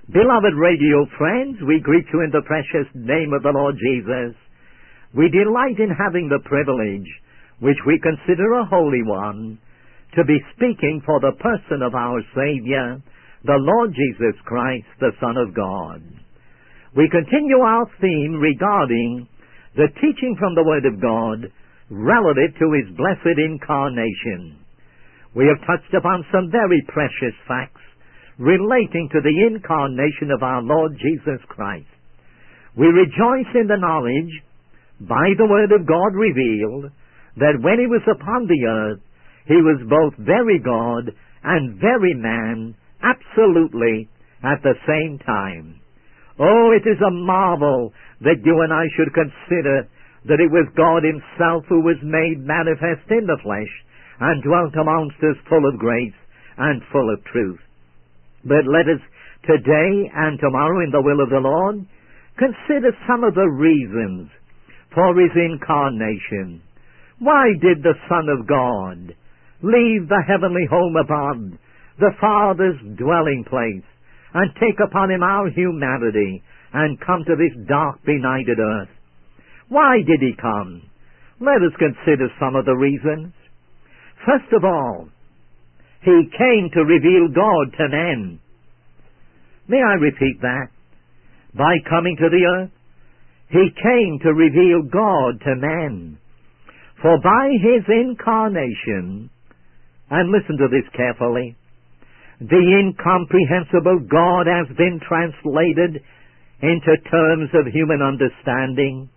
Beloved radio friends, we greet you in the precious name of the Lord Jesus. We delight in having the privilege, which we consider a holy one, to be speaking for the person of our Savior, the Lord Jesus Christ, the Son of God. We continue our theme regarding the teaching from the Word of God relative to His blessed incarnation. We have touched upon some very precious facts relating to the incarnation of our Lord Jesus Christ. We rejoice in the knowledge, by the Word of God revealed, that when He was upon the earth, He was both very God and very man, absolutely at the same time. Oh, it is a marvel that you and I should consider that it was God Himself who was made manifest in the flesh and dwelt amongst us full of grace and full of truth. But let us today and tomorrow, in the will of the Lord, consider some of the reasons for His incarnation. Why did the Son of God leave the heavenly home above, the Father's dwelling place, and take upon Him our humanity and come to this dark, benighted earth? Why did He come? Let us consider some of the reasons. First of all, He came to reveal God to men. May I repeat that? By coming to the earth, He came to reveal God to men. For by His incarnation, and listen to this carefully, the incomprehensible God has been translated into terms of human understanding.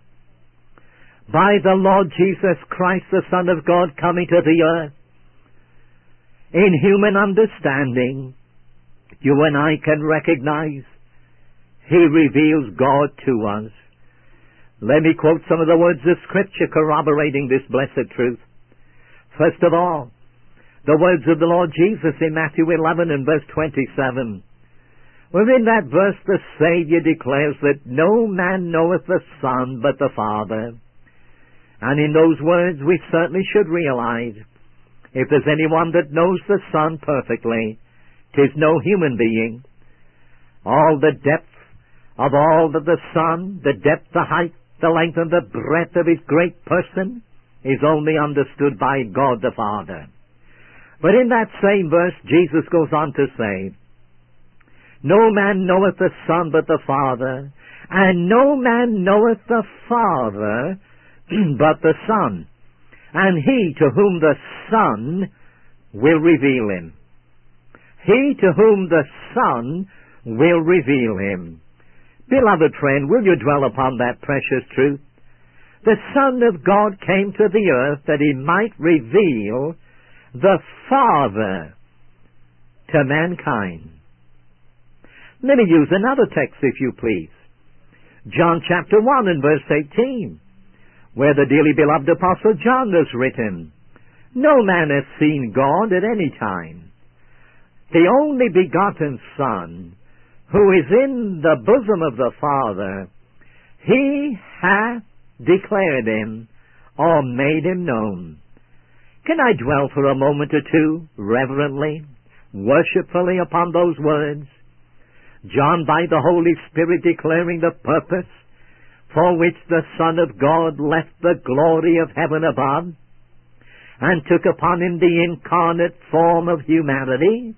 By the Lord Jesus Christ, the Son of God, coming to the earth, in human understanding, you and I can recognize He reveals God to us. Let me quote some of the words of Scripture corroborating this blessed truth. First of all, the words of the Lord Jesus in Matthew 11 and verse 27. Within that verse the Savior declares that no man knoweth the Son but the Father. And in those words we certainly should realize, if there's anyone that knows the Son perfectly, 'tis no human being. All the depth of all that the Son, the depth, the height, the length, and the breadth of His great person is only understood by God the Father. But in that same verse, Jesus goes on to say, no man knoweth the Son but the Father, and no man knoweth the Father but the Son, and he to whom the Son will reveal Him. He to whom the Son will reveal Him. Beloved friend, will you dwell upon that precious truth? The Son of God came to the earth that He might reveal the Father to mankind. Let me use another text, if you please. John chapter 1 and verse 18, where the dearly beloved Apostle John has written, no man hath seen God at any time. The only begotten Son, who is in the bosom of the Father, He hath declared Him or made Him known. Can I dwell for a moment or two, reverently, worshipfully upon those words? John, by the Holy Spirit, declaring the purpose for which the Son of God left the glory of heaven above and took upon Him the incarnate form of humanity,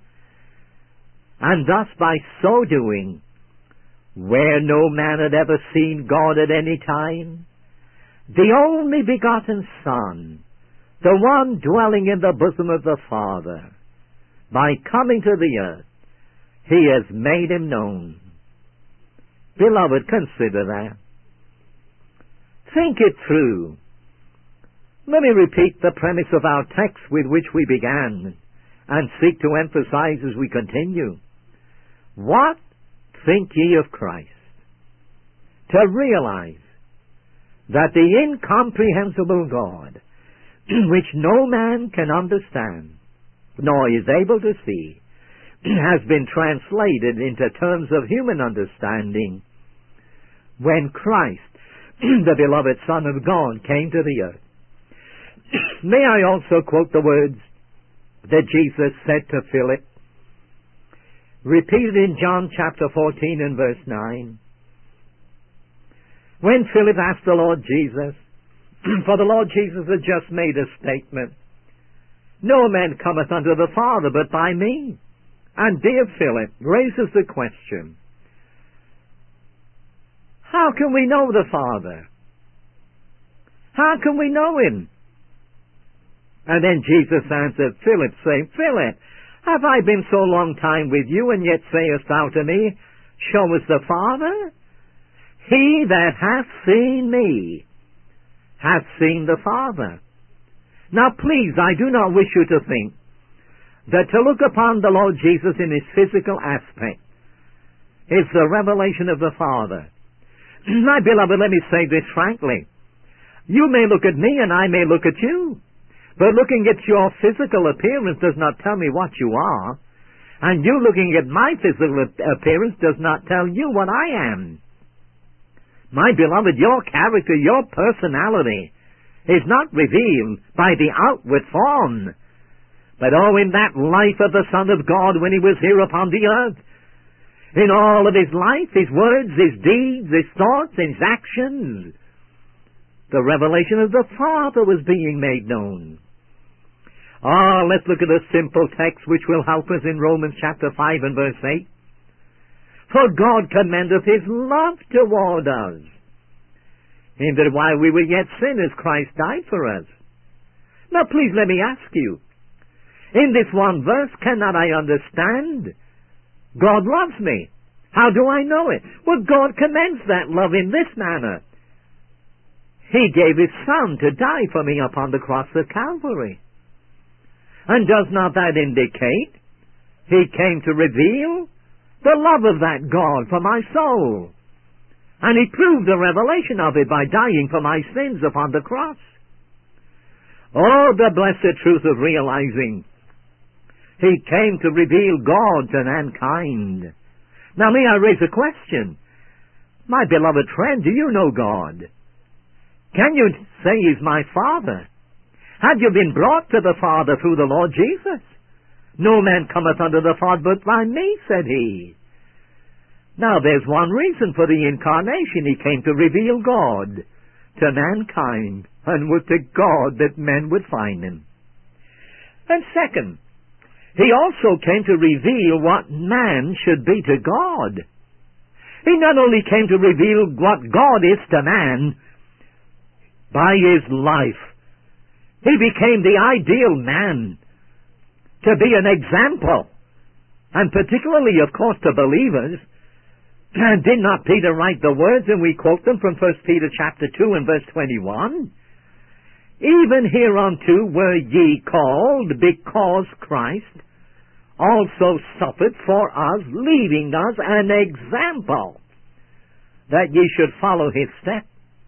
and thus by so doing, where no man had ever seen God at any time, the only begotten Son, the one dwelling in the bosom of the Father, by coming to the earth, He has made Him known. Beloved, consider that. Think it through. Let me repeat the premise of our text with which we began, and seek to emphasize as we continue. What think ye of Christ? To realize that the incomprehensible God, which no man can understand, nor is able to see, has been translated into terms of human understanding when Christ, the beloved Son of God, came to the earth. May I also quote the words that Jesus said to Philip, repeated in John chapter 14 and verse 9. When Philip asked the Lord Jesus, for the Lord Jesus had just made a statement, "No man cometh unto the Father but by me." And dear Philip raises the question, how can we know the Father? How can we know Him? And then Jesus answered Philip, saying, "Philip, have I been so long time with you, and yet sayest thou to me, Show us the Father? He that hath seen me hath seen the Father." Now please, I do not wish you to think that to look upon the Lord Jesus in His physical aspect is the revelation of the Father. My beloved, let me say this frankly. You may look at me and I may look at you, but looking at your physical appearance does not tell me what you are, and you looking at my physical appearance does not tell you what I am. My beloved, your character, your personality is not revealed by the outward form, but in that life of the Son of God when He was here upon the earth. In all of His life, His words, His deeds, His thoughts, His actions, the revelation of the Father was being made known. Let's look at a simple text which will help us in Romans chapter 5 and verse 8. "For God commendeth His love toward us, in that while we were yet sinners, Christ died for us." Now please let me ask you, in this one verse, cannot I understand God loves me? How do I know it? Well, God commends that love in this manner. He gave His Son to die for me upon the cross of Calvary. And does not that indicate He came to reveal the love of that God for my soul? And He proved the revelation of it by dying for my sins upon the cross. Oh, the blessed truth of realizing He came to reveal God to mankind. Now may I raise a question? My beloved friend, do you know God? Can you say He's my Father? Have you been brought to the Father through the Lord Jesus? "No man cometh unto the Father but by me," said He. Now there's one reason for the incarnation. He came to reveal God to mankind, and would to God that men would find Him. And second, He also came to reveal what man should be to God. He not only came to reveal what God is to man by His life, He became the ideal man to be an example, and particularly, of course, to believers. And did not Peter write the words, and we quote them from 1 Peter chapter 2 and verse 21? "Even hereunto were ye called, because Christ also suffered for us, leaving us an example, that ye should follow His steps."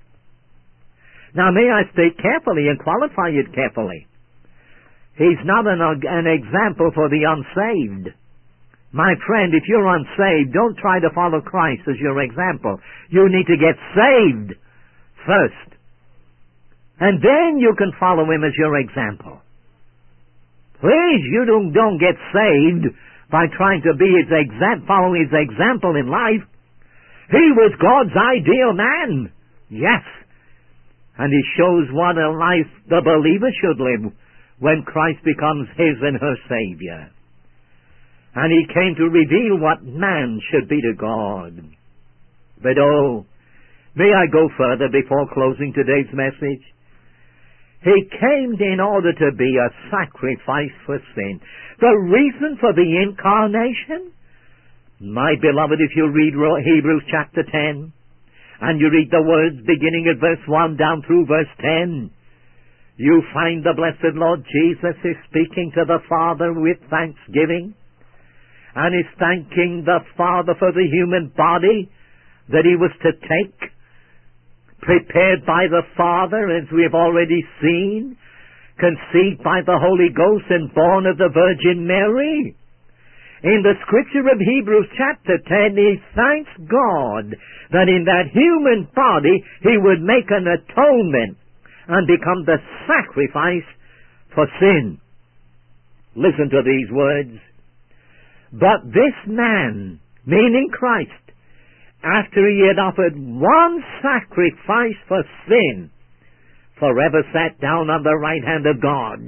Now may I state carefully and qualify it carefully. He's not an example for the unsaved. My friend, if you're unsaved, don't try to follow Christ as your example. You need to get saved first, and then you can follow Him as your example. Please, you don't get saved by trying to be follow His example in life. He was God's ideal man. Yes. And He shows what a life the believer should live when Christ becomes his and her Savior. And He came to reveal what man should be to God. But may I go further before closing today's message? He came in order to be a sacrifice for sin. The reason for the incarnation? My beloved, if you read Hebrews chapter 10, and you read the words beginning at verse 1 down through verse 10, you find the blessed Lord Jesus is speaking to the Father with thanksgiving, and is thanking the Father for the human body that He was to take, prepared by the Father, as we have already seen, conceived by the Holy Ghost and born of the Virgin Mary. In the scripture of Hebrews chapter 10, he thanks God that in that human body He would make an atonement and become the sacrifice for sin. Listen to these words. But this man, meaning Christ, after he had offered one sacrifice for sin, forever sat down on the right hand of God.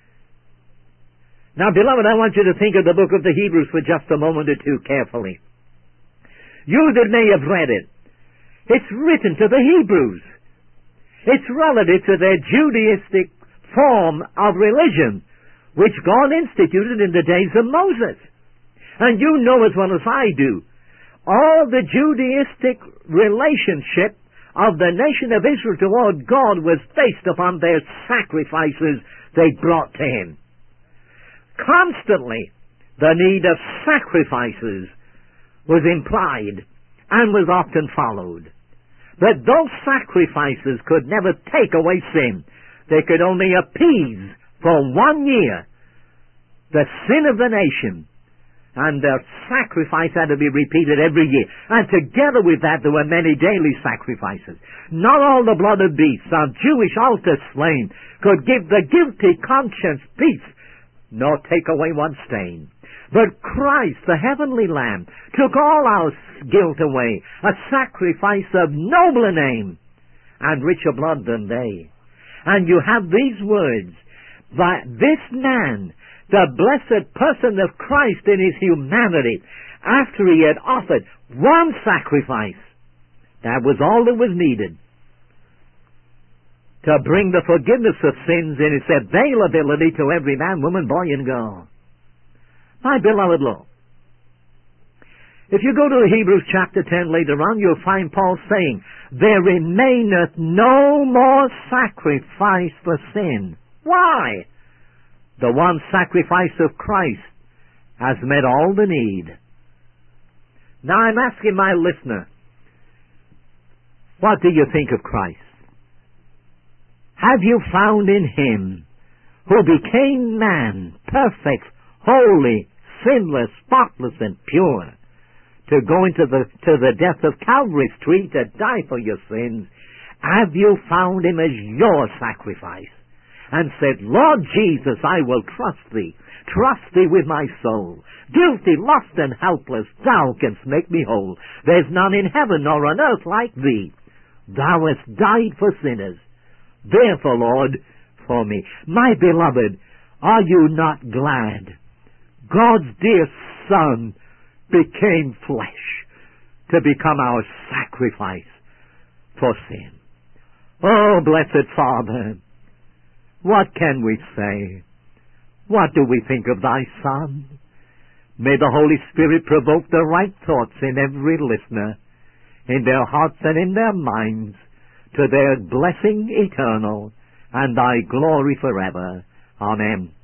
Now, beloved, I want you to think of the book of the Hebrews for just a moment or two carefully. You that may have read it, it's written to the Hebrews. It's relative to their Judaistic form of religion, which God instituted in the days of Moses. And you know as well as I do, all the Judaistic relationship of the nation of Israel toward God was based upon their sacrifices they brought to Him. Constantly, the need of sacrifices was implied and was often followed. But those sacrifices could never take away sin. They could only appease for 1 year the sin of the nation. And the sacrifice had to be repeated every year. And together with that, there were many daily sacrifices. Not all the blood of beasts on Jewish altars slain could give the guilty conscience peace, nor take away one stain. But Christ, the heavenly Lamb, took all our guilt away, a sacrifice of nobler name and richer blood than they. And you have these words, that this man, the blessed person of Christ in His humanity, after He had offered one sacrifice, that was all that was needed to bring the forgiveness of sins in its availability to every man, woman, boy, and girl. My beloved, look, if you go to Hebrews chapter 10 later on, you'll find Paul saying, there remaineth no more sacrifice for sin. Why? The one sacrifice of Christ has met all the need. Now I'm asking my listener, what do you think of Christ? Have you found in Him, who became man, perfect, holy, sinless, spotless, and pure, to go into the death of Calvary's tree to die for your sins, have you found Him as your sacrifice? And said, Lord Jesus, I will trust Thee with my soul. Guilty, lost, and helpless, Thou canst make me whole. There's none in heaven nor on earth like Thee. Thou hast died for sinners. Therefore, Lord, for me. My beloved, are you not glad? God's dear Son became flesh to become our sacrifice for sin. Oh, blessed Father, what can we say? What do we think of Thy Son? May the Holy Spirit provoke the right thoughts in every listener, in their hearts and in their minds, to their blessing eternal and Thy glory forever. Amen.